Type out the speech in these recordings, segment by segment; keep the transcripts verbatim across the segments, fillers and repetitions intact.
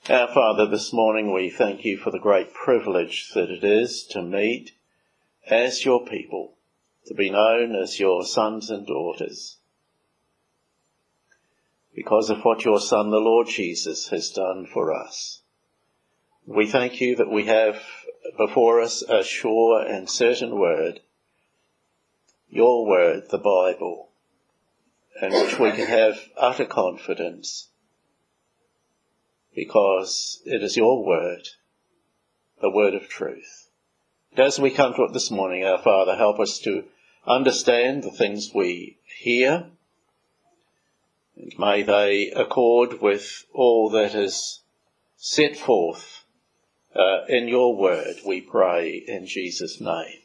Our Father, this morning we thank you for the great privilege that it is to meet as your people, to be known as your sons and daughters, because of what your Son, the Lord Jesus, has done for us. We thank you that we have before us a sure and certain word, your word, the Bible, in which we can have utter confidence, because it is your word, the word of truth. And as we come to it this morning, our Father, help us to understand the things we hear, and may they accord with all that is set forth uh, in your word, we pray in Jesus' name.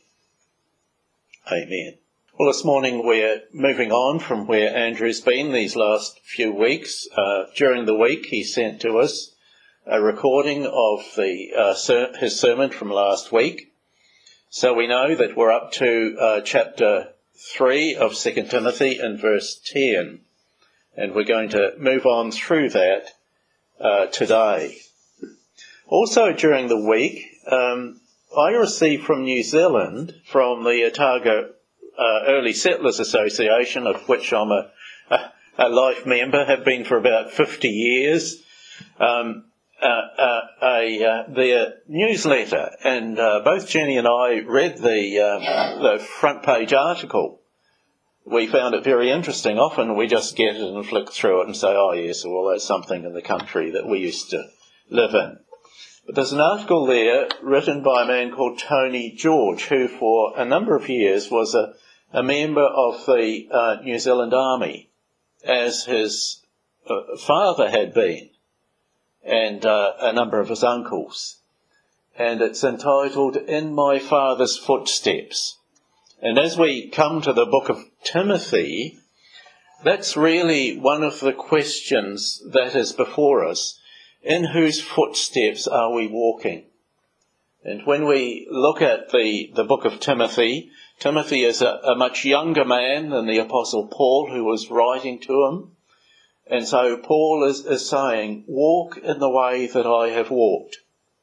Amen. Well, this morning we're moving on from where Andrew's been these last few weeks. Uh, during the week he sent to us a recording of the uh, ser- his sermon from last week. So we know that we're up to uh, chapter three of Second Timothy and verse ten. And we're going to move on through that uh, today. Also during the week, um, I received from New Zealand, from the Otago Uh, Early Settlers Association, of which I'm a, a, a life member, have been for about fifty years, um, uh, uh, a, uh, their newsletter, and uh, both Jenny and I read the, uh, the front page article. We found it very interesting. Often we just get it and flick through it and say, oh yes, well that's something in the country that we used to live in. But there's an article there written by a man called Tony George, who for a number of years was a, a member of the uh, New Zealand Army, as his uh, father had been, and uh, a number of his uncles. And it's entitled, In My Father's Footsteps. And as we come to the book of Timothy, that's really one of the questions that is before us. In whose footsteps are we walking? And when we look at the, the book of Timothy, Timothy is a, a much younger man than the Apostle Paul, who was writing to him. And so Paul is, is saying, walk in the way that I have walked.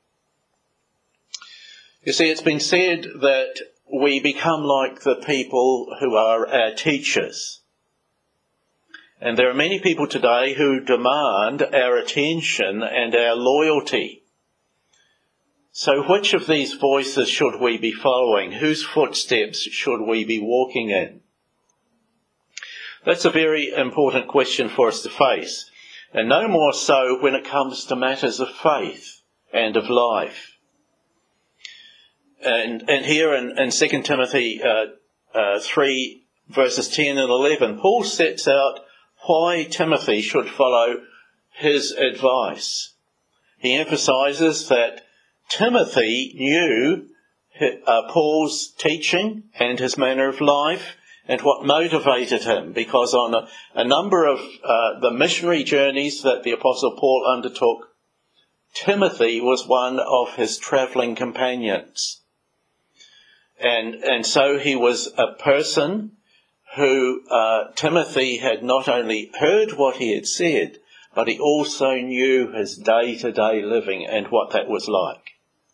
You see, it's been said that we become like the people who are our teachers. And there are many people today who demand our attention and our loyalty. So which of these voices should we be following? Whose footsteps should we be walking in? That's a very important question for us to face, and no more so when it comes to matters of faith and of life. And, and here in, in Second Timothy uh, uh, three, verses ten and eleven, Paul sets out why Timothy should follow his advice. He emphasises that Timothy knew uh, Paul's teaching and his manner of life and what motivated him, because on a, a number of uh, the missionary journeys that the Apostle Paul undertook, Timothy was one of his travelling companions. And, and so he was a person who uh, Timothy had not only heard what he had said, but he also knew his day-to-day living and what that was like.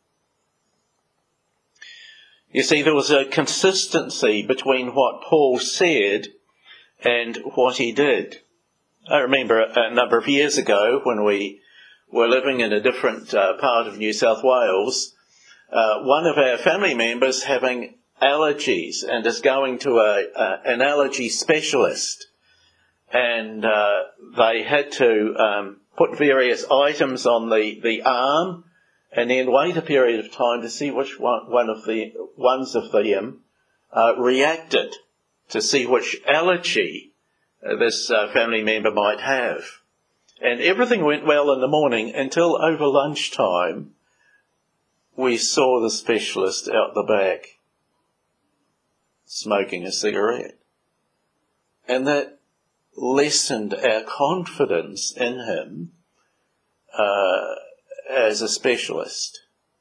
You see, there was a consistency between what Paul said and what he did. I remember a number of years ago when we were living in a different uh, part of New South Wales, uh, one of our family members having allergies and is going to a, a an allergy specialist, and uh, they had to um, put various items on the, the arm and then wait a period of time to see which one, one of the ones of them uh, reacted, to see which allergy uh, this uh, family member might have. And everything went well in the morning until over lunchtime we saw the specialist out the back smoking a cigarette. And that lessened our confidence in him uh, as a specialist.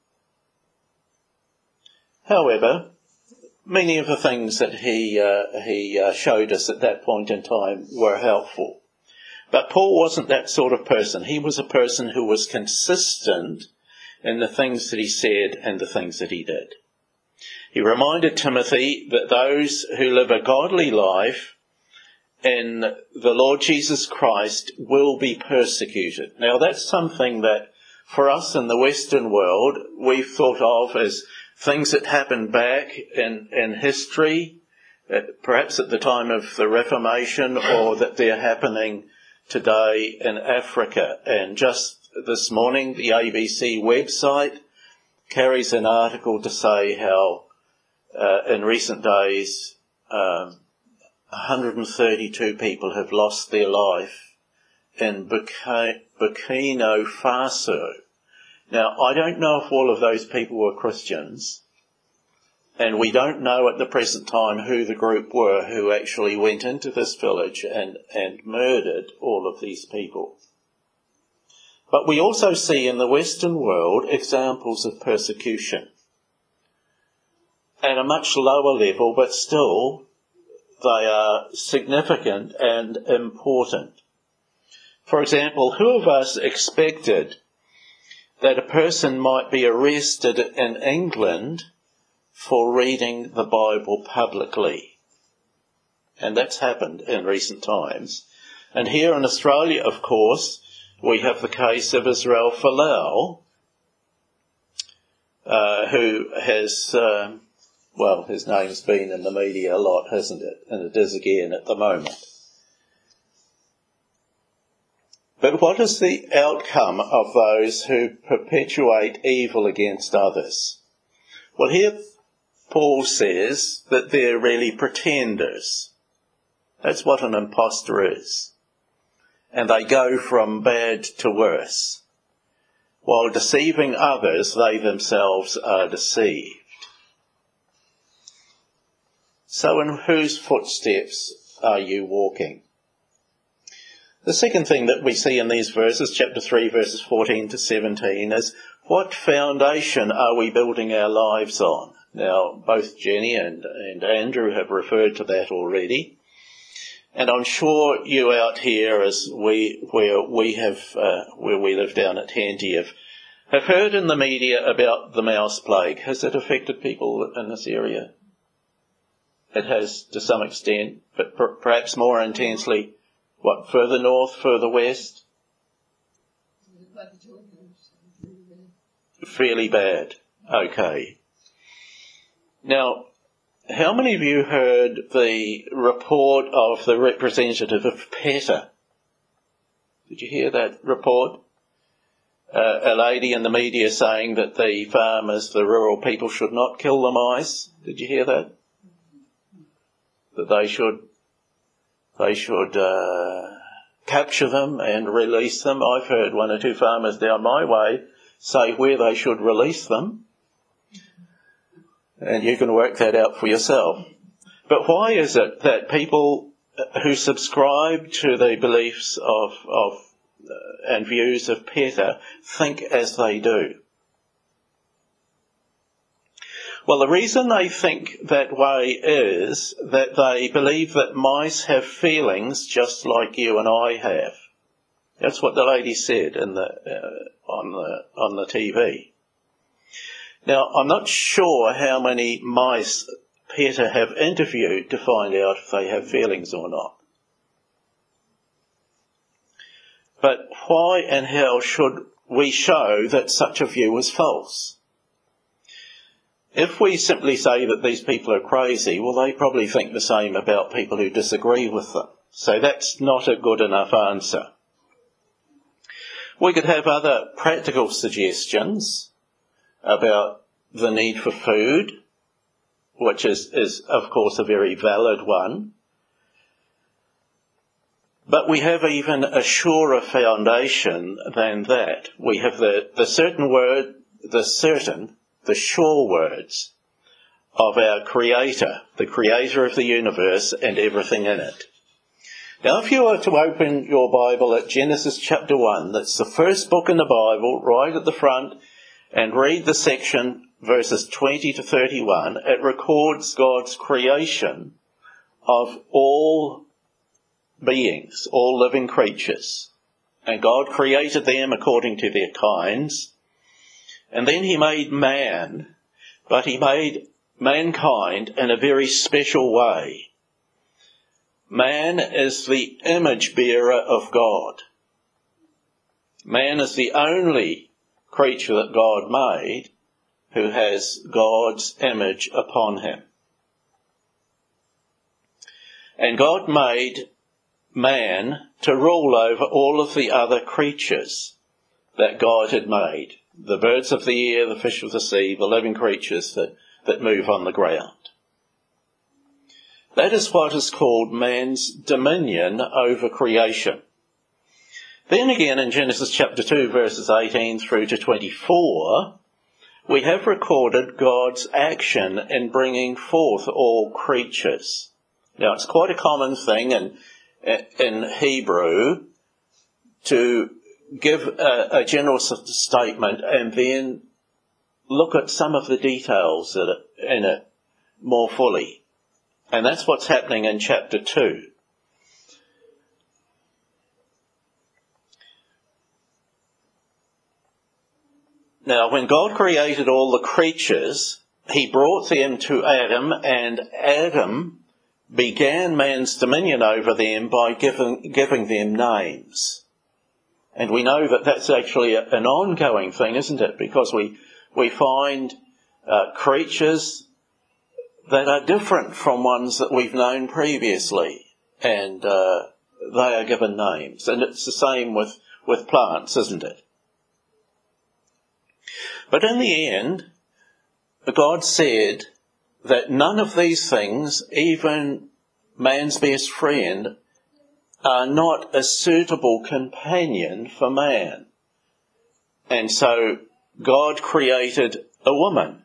However, many of the things that he uh, he uh, showed us at that point in time were helpful. But Paul wasn't that sort of person. He was a person who was consistent in the things that he said and the things that he did. He reminded Timothy that those who live a godly life in the Lord Jesus Christ will be persecuted. Now, that's something that for us in the Western world, we've thought of as things that happened back in, in history, uh, perhaps at the time of the Reformation, or that they're happening today in Africa. And just this morning, the A B C website carries an article to say how uh, in recent days um, one hundred thirty-two people have lost their life in Burkina Faso. Now, I don't know if all of those people were Christians, and we don't know at the present time who the group were who actually went into this village and, and murdered all of these people. But we also see in the Western world examples of persecution at a much lower level, but still they are significant and important. For example, who of us expected that a person might be arrested in England for reading the Bible publicly? And that's happened in recent times. And here in Australia, of course, we have the case of Israel Folau, uh, who has, uh, well, his name's been in the media a lot, hasn't it? And it is again at the moment. But what is the outcome of those who perpetuate evil against others? Well, here Paul says that they're really pretenders. That's what an impostor is. And they go from bad to worse. While deceiving others, they themselves are deceived. So in whose footsteps are you walking? The second thing that we see in these verses, chapter three, verses fourteen to seventeen, is what foundation are we building our lives on? Now, both Jenny and, and Andrew have referred to that already. And I'm sure you out here, as we, where we have, uh, where we live down at Henty, have, have heard in the media about the mouse plague. Has it affected people in this area? It has to some extent, but per- perhaps more intensely. What, further north, further west? Fairly bad. Okay. Now, how many of you heard the report of the representative of PETA? Did you hear that report? Uh, a lady in the media saying that the farmers, the rural people, should not kill the mice. Did you hear that? That they should... They should uh, capture them and release them. I've heard one or two farmers down my way say where they should release them. And you can work that out for yourself. But why is it that people who subscribe to the beliefs of, of uh, and views of PETA think as they do? Well, the reason they think that way is that they believe that mice have feelings just like you and I have. That's what the lady said in the uh, on the on the T V. Now, I'm not sure how many mice PETA have interviewed to find out if they have feelings or not. But why and how should we show that such a view is false? If we simply say that these people are crazy, well, they probably think the same about people who disagree with them. So that's not a good enough answer. We could have other practical suggestions about the need for food, which is, is of course, a very valid one. But we have even a surer foundation than that. We have the, the certain word, the certain, the sure words of our Creator, the Creator of the universe and everything in it. Now, if you were to open your Bible at Genesis chapter one, that's the first book in the Bible, right at the front, and read the section, verses twenty to thirty-one, it records God's creation of all beings, all living creatures. And God created them according to their kinds. And then he made man, but he made mankind in a very special way. Man is the image bearer of God. Man is the only creature that God made who has God's image upon him. And God made man to rule over all of the other creatures that God had made. The birds of the air, the fish of the sea, the living creatures that, that move on the ground. That is what is called man's dominion over creation. Then again in Genesis chapter two, verses eighteen through to twenty-four, we have recorded God's action in bringing forth all creatures. Now, it's quite a common thing in, in Hebrew to give a, a general statement and then look at some of the details in it more fully. And that's what's happening in chapter two. Now, when God created all the creatures, he brought them to Adam, and Adam began man's dominion over them by giving, giving them names. And we know that that's actually a, an ongoing thing, isn't it? Because we, we find uh, creatures that are different from ones that we've known previously, and uh, they are given names. And it's the same with, with plants, isn't it? But in the end, God said that none of these things, even man's best friend, are not a suitable companion for man. And so God created a woman.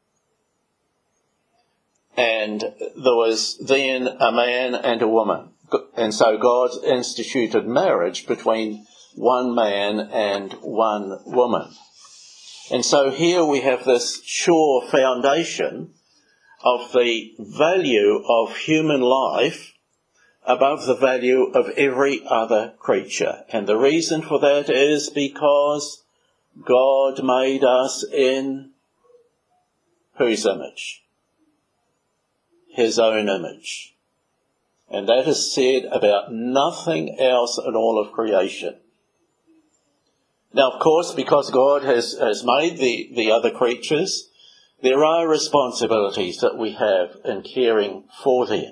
And there was then a man and a woman. And so God instituted marriage between one man and one woman. And so here we have this sure foundation of the value of human life above the value of every other creature. And the reason for that is because God made us in whose image? His own image. And that is said about nothing else in all of creation. Now, of course, because God has, has made the, the other creatures, there are responsibilities that we have in caring for them.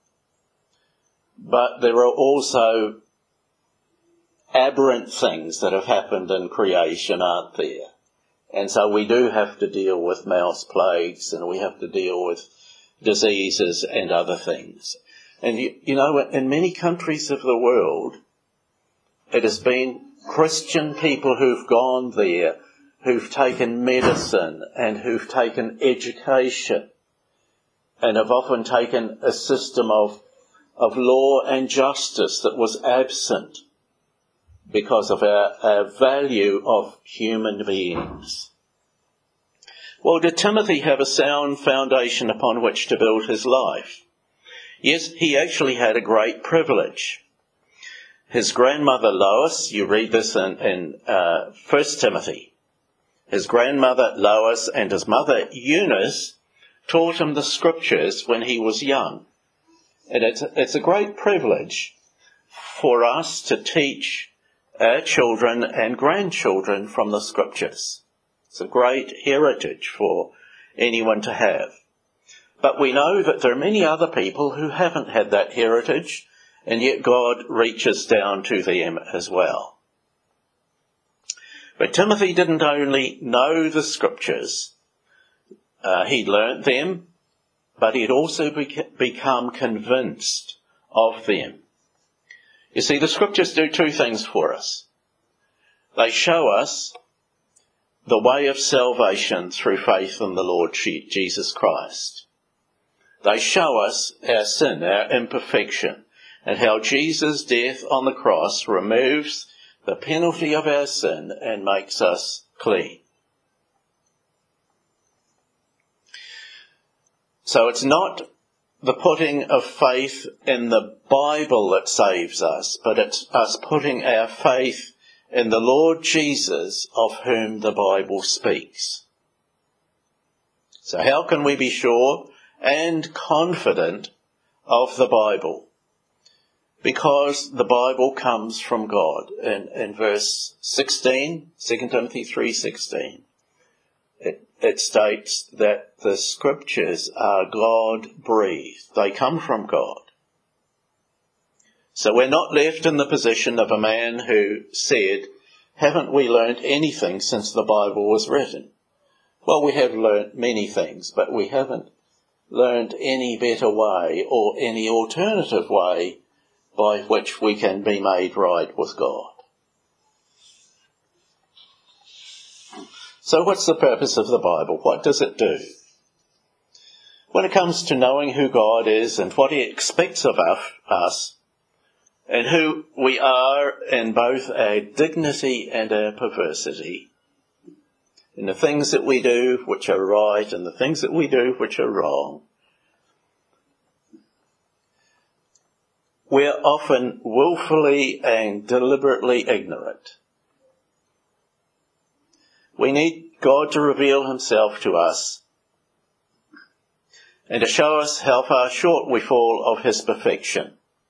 But there are also aberrant things that have happened in creation, aren't there? And so we do have to deal with mouse plagues, and we have to deal with diseases and other things. And, you, you know, in many countries of the world, it has been Christian people who've gone there, who've taken medicine and who've taken education, and have often taken a system of, of law and justice that was absent because of our, our value of human beings. Well, did Timothy have a sound foundation upon which to build his life? Yes, he actually had a great privilege. His grandmother Lois, you read this in, in uh, First Timothy, his grandmother Lois and his mother Eunice taught him the scriptures when he was young. And it's, it's a great privilege for us to teach our children and grandchildren from the scriptures. It's a great heritage for anyone to have. But we know that there are many other people who haven't had that heritage, and yet God reaches down to them as well. But Timothy didn't only know the scriptures, uh, he learnt them, but he'd also beca- become convinced of them. You see, the scriptures do two things for us. They show us the way of salvation through faith in the Lord Jesus Christ. They show us our sin, our imperfection, and how Jesus' death on the cross removes the penalty of our sin and makes us clean. So it's not the putting of faith in the Bible that saves us, but it's us putting our faith in the Lord Jesus of whom the Bible speaks. So how can we be sure and confident of the Bible? Because the Bible comes from God. In, in verse sixteen, Second Timothy three sixteen, it, it states that the scriptures are God-breathed. They come from God. So we're not left in the position of a man who said, haven't we learnt anything since the Bible was written? Well, we have learnt many things, but we haven't learned any better way or any alternative way by which we can be made right with God. So what's the purpose of the Bible? What does it do? When it comes to knowing who God is and what he expects of us, and who we are in both our dignity and our perversity, in the things that we do which are right and the things that we do which are wrong, we're often willfully and deliberately ignorant. We need God to reveal himself to us and to show us how far short we fall of his perfection.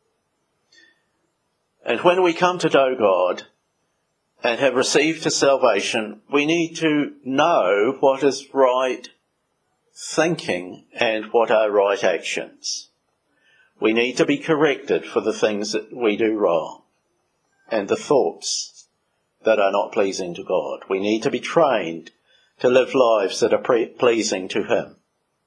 And when we come to know God and have received his salvation, we need to know what is right thinking and what are right actions. We need to be corrected for the things that we do wrong and the thoughts that are not pleasing to God. We need to be trained to live lives that are pre- pleasing to him.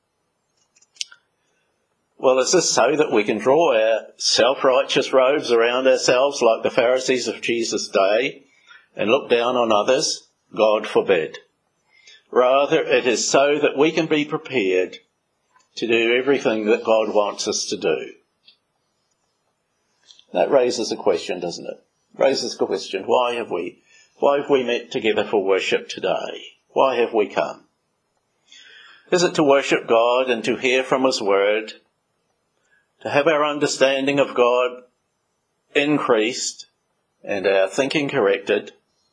Well, is this so that we can draw our self-righteous robes around ourselves like the Pharisees of Jesus' day and look down on others? God forbid. Rather, it is so that we can be prepared to do everything that God wants us to do. That raises a question, doesn't it? Raises the question, why have we, why have we met together for worship today? Why have we come? Is it to worship God and to hear from his word, to have our understanding of God increased and our thinking corrected,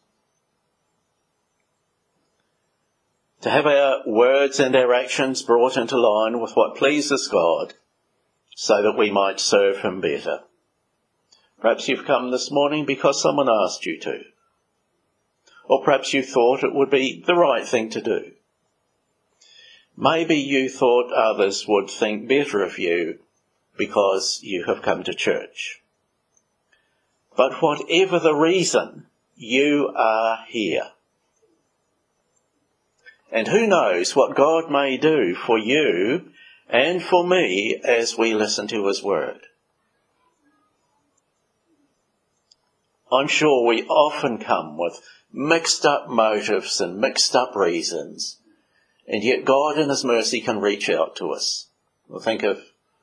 to have our words and our actions brought into line with what pleases God so that we might serve him better? Perhaps you've come this morning because someone asked you to. Or perhaps you thought it would be the right thing to do. Maybe you thought others would think better of you because you have come to church. But whatever the reason, you are here. And who knows what God may do for you and for me as we listen to his word. I'm sure we often come with mixed up motives and mixed up reasons, and yet God in his mercy can reach out to us. We'll think of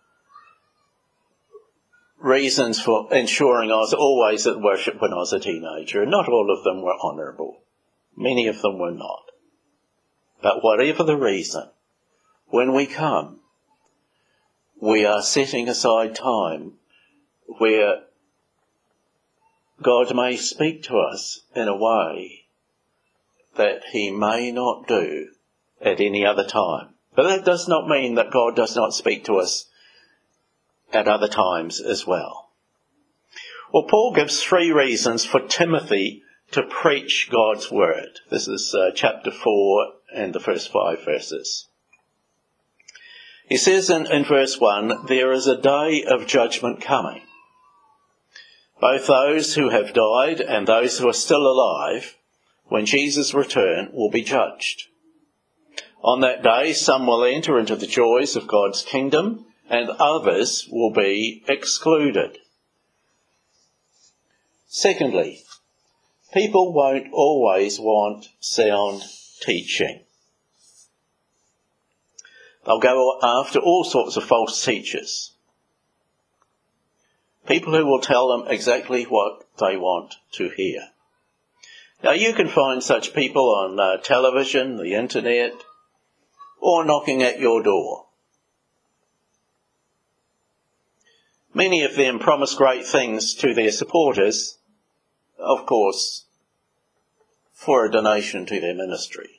reasons for ensuring I was always at worship when I was a teenager, and not all of them were honourable. Many of them were not. But whatever the reason, when we come, we are setting aside time where God may speak to us in a way that he may not do at any other time. But that does not mean that God does not speak to us at other times as well. Well, Paul gives three reasons for Timothy to preach God's word. This is uh, chapter four and the first five verses. He says in, in verse one, there is a day of judgment coming. Both those who have died and those who are still alive, when Jesus returns, will be judged. On that day, some will enter into the joys of God's kingdom, and others will be excluded. Secondly, people won't always want sound teaching. They'll go after all sorts of false teachers. People who will tell them exactly what they want to hear. Now, you can find such people on uh, television, the internet, or knocking at your door. Many of them promise great things to their supporters, of course, for a donation to their ministry.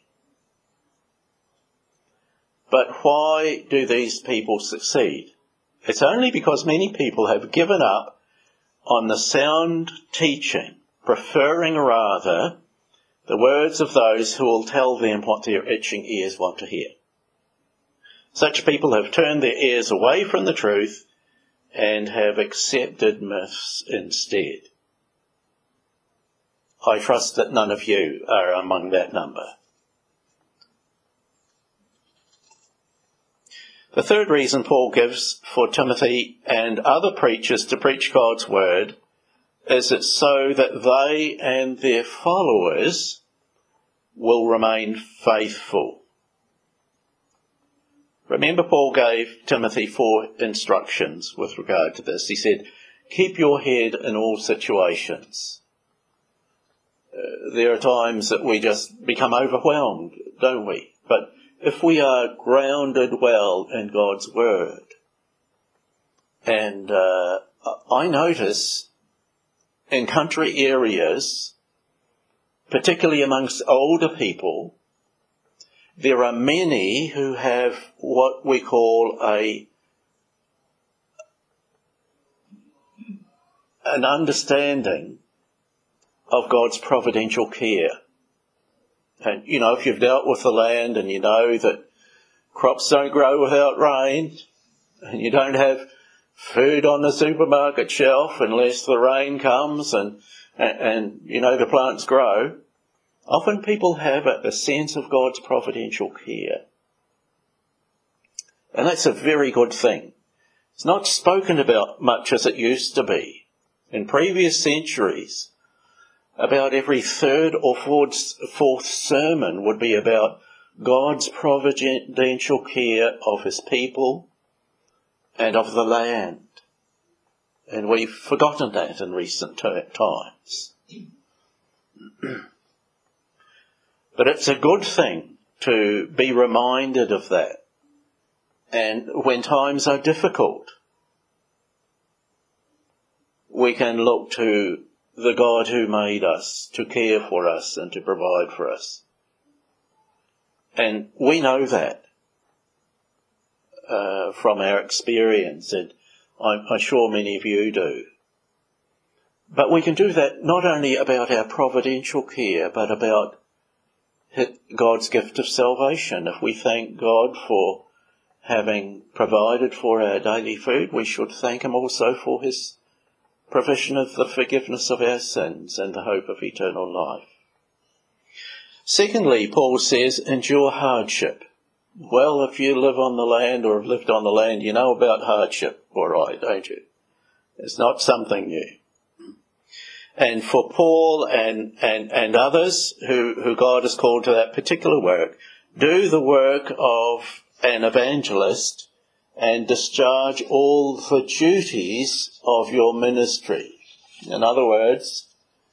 But why do these people succeed? It's only because many people have given up on the sound teaching, preferring rather the words of those who will tell them what their itching ears want to hear. Such people have turned their ears away from the truth and have accepted myths instead. I trust that none of you are among that number. The third reason Paul gives for Timothy and other preachers to preach God's word is it's so that they and their followers will remain faithful. Remember, Paul gave Timothy four instructions with regard to this. He said, keep your head in all situations. Uh, there are times that we just become overwhelmed, don't we? But if we are grounded well in God's word, and uh, I notice in country areas, particularly amongst older people, there are many who have what we call a an understanding of God's providential care. And, you know, if you've dealt with the land and you know that crops don't grow without rain, and you don't have food on the supermarket shelf unless the rain comes and, and, and you know, the plants grow, often people have a, a sense of God's providential care. And that's a very good thing. It's not spoken about much as it used to be. In previous centuries, about every third or fourth, fourth sermon would be about God's providential care of his people and of the land. And we've forgotten that in recent times. But it's a good thing to be reminded of that. And when times are difficult, we can look to the God who made us to care for us and to provide for us. And we know that uh, from our experience, and I'm, I'm sure many of you do. But we can do that not only about our providential care, but about God's gift of salvation. If we thank God for having provided for our daily food, we should thank him also for his provision of the forgiveness of our sins and the hope of eternal life. Secondly, Paul says, endure hardship. Well, if you live on the land or have lived on the land, you know about hardship, all right, don't you? It's not something new. And for Paul and, and, and others who, who God has called to that particular work, do the work of an evangelist and discharge all the duties of your ministry. In other words,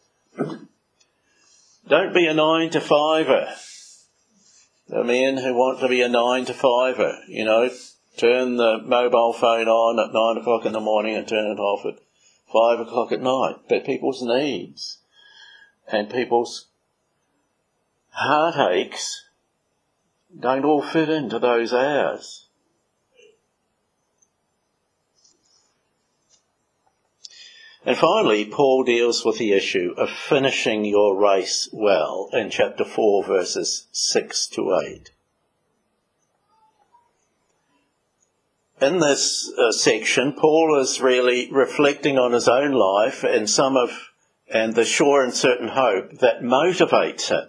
don't be a nine to fiver. The men who want to be a nine to fiver, you know, turn the mobile phone on at nine o'clock in the morning and turn it off at five o'clock at night. But people's needs and people's heartaches don't all fit into those hours. And finally, Paul deals with the issue of finishing your race well in chapter four, verses six to eight. In this uh, section, Paul is really reflecting on his own life and some of, and the sure and certain hope that motivates him.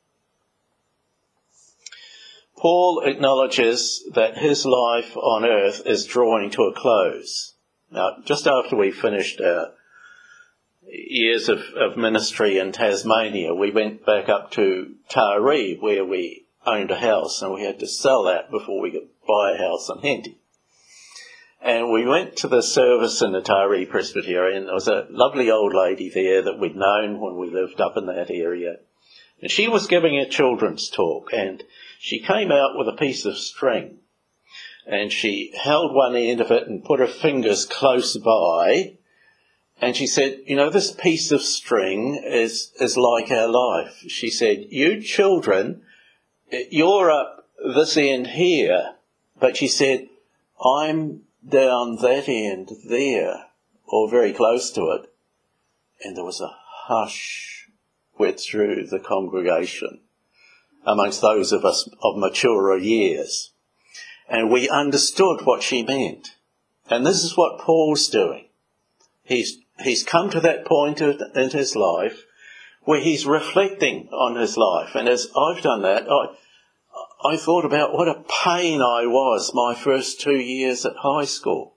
Paul acknowledges that his life on earth is drawing to a close. Now, just after we finished our years of, of ministry in Tasmania, we went back up to Taree, where we owned a house, and we had to sell that before we could buy a house in Henty. And we went to the service in the Taree Presbyterian. There was a lovely old lady there that we'd known when we lived up in that area. And she was giving a children's talk, and she came out with a piece of string. and she held one end of it and put her fingers close by, and she said, you know, this piece of string is, is like our life. She said, you children, you're up this end here, but she said, I'm down that end there, or very close to it. And there was a hush went through the congregation amongst those of us of maturer years. And we understood what she meant. And this is what Paul's doing. He's, he's come to that point in his life where he's reflecting on his life. And as I've done that, I, I thought about what a pain I was my first two years at high school.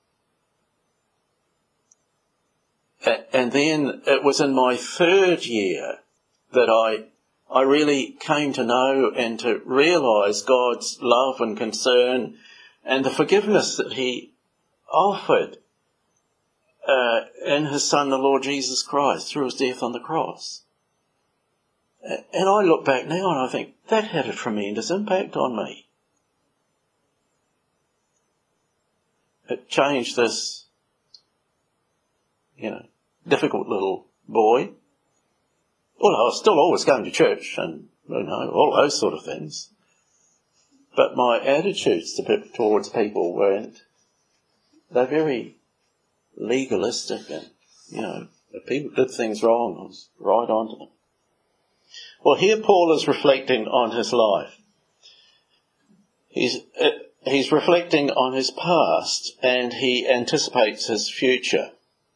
And then it was in my third year that I I really came to know and to realise God's love and concern and the forgiveness that he offered uh, in his Son, the Lord Jesus Christ, through his death on the cross. And I look back now and I think, that had a tremendous impact on me. It changed this, you know, difficult little boy. Well, I was still always going to church and, you know, all those sort of things. But my attitudes to, towards people weren't, they're very legalistic and, you know, if people did things wrong, I was right onto them. Well, here Paul is reflecting on his life. He's, uh, he's reflecting on his past and he anticipates his future.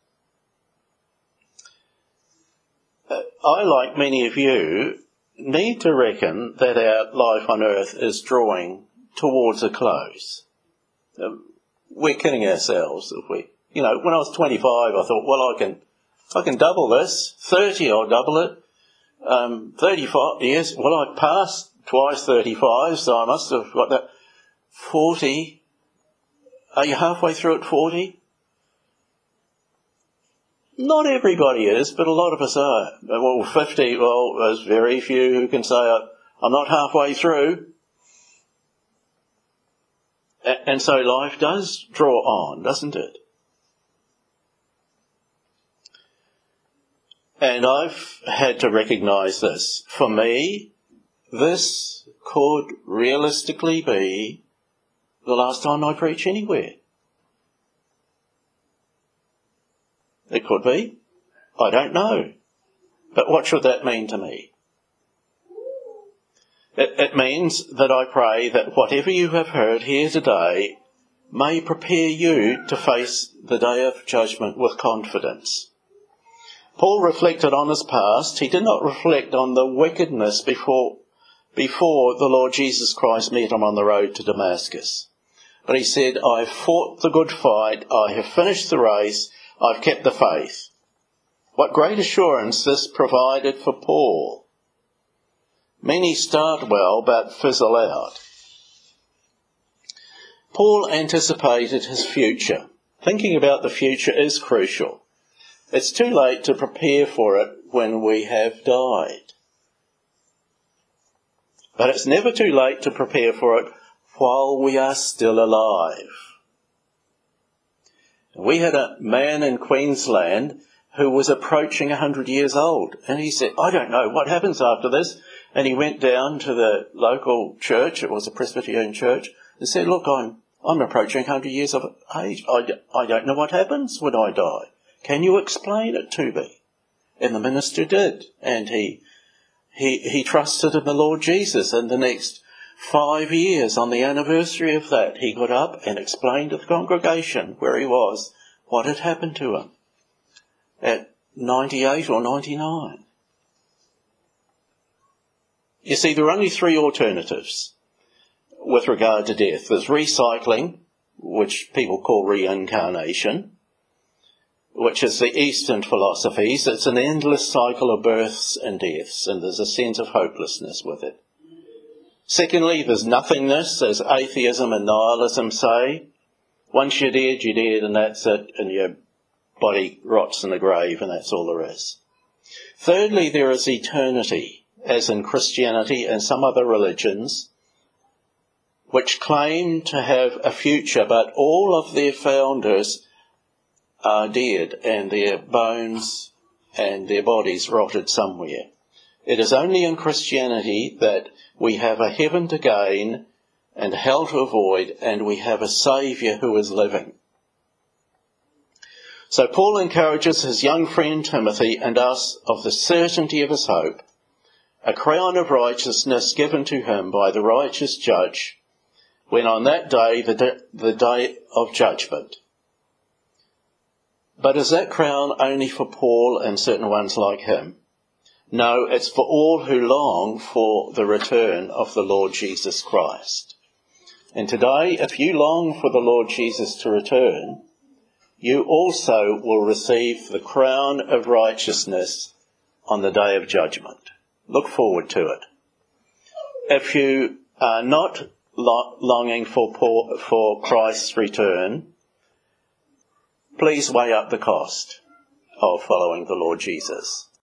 I, like many of you, need to reckon that our life on earth is drawing towards a close. Um, we're kidding ourselves if we, you know, when I was twenty-five, I thought, well, I can, I can double this. thirty, I'll double it. Um, thirty-five years, well, I passed twice thirty-five, so I must have got that. forty, are you halfway through at forty? Not everybody is, but a lot of us are. Well, fifty, well, there's very few who can say, I'm not halfway through. And so life does draw on, doesn't it? And I've had to recognise this. For me, this could realistically be the last time I preach anywhere. It could be. I don't know. But what should that mean to me? It, it means that I pray that whatever you have heard here today may prepare you to face the day of judgment with confidence. Paul reflected on his past. He did not reflect on the wickedness before, before the Lord Jesus Christ met him on the road to Damascus. But he said, I have fought the good fight. I have finished the race. I've kept the faith. What great assurance this provided for Paul. Many start well but fizzle out. Paul anticipated his future. Thinking about the future is crucial. It's too late to prepare for it when we have died. But it's never too late to prepare for it while we are still alive. We had a man in Queensland who was approaching one hundred years old. And he said, I don't know what happens after this. And he went down to the local church, it was a Presbyterian church, and said, look, I'm I'm approaching one hundred years of age. I, I don't know what happens when I die. Can you explain it to me? And the minister did. And he he he trusted in the Lord Jesus. And the next five years, on the anniversary of that, he got up and explained to the congregation where he was, what had happened to him at ninety-eight or ninety-nine. You see, there are only three alternatives with regard to death. There's recycling, which people call reincarnation, which is the Eastern philosophies. It's an endless cycle of births and deaths, and there's a sense of hopelessness with it. Secondly, there's nothingness, as atheism and nihilism say. Once you're dead, you're dead, and that's it, and your body rots in the grave, and that's all there is. Thirdly, there is eternity, as in Christianity and some other religions, which claim to have a future, but all of their founders are dead and their bones and their bodies rotted somewhere. It is only in Christianity that we have a heaven to gain and hell to avoid, and we have a Saviour who is living. So Paul encourages his young friend Timothy and us of the certainty of his hope, a crown of righteousness given to him by the righteous judge, when on that day, the, de- the day of judgment. But is that crown only for Paul and certain ones like him? No, it's for all who long for the return of the Lord Jesus Christ. And today, if you long for the Lord Jesus to return, you also will receive the crown of righteousness on the day of judgment. Look forward to it. If you are not lo- longing for, Paul, for Christ's return, please weigh up the cost of following the Lord Jesus.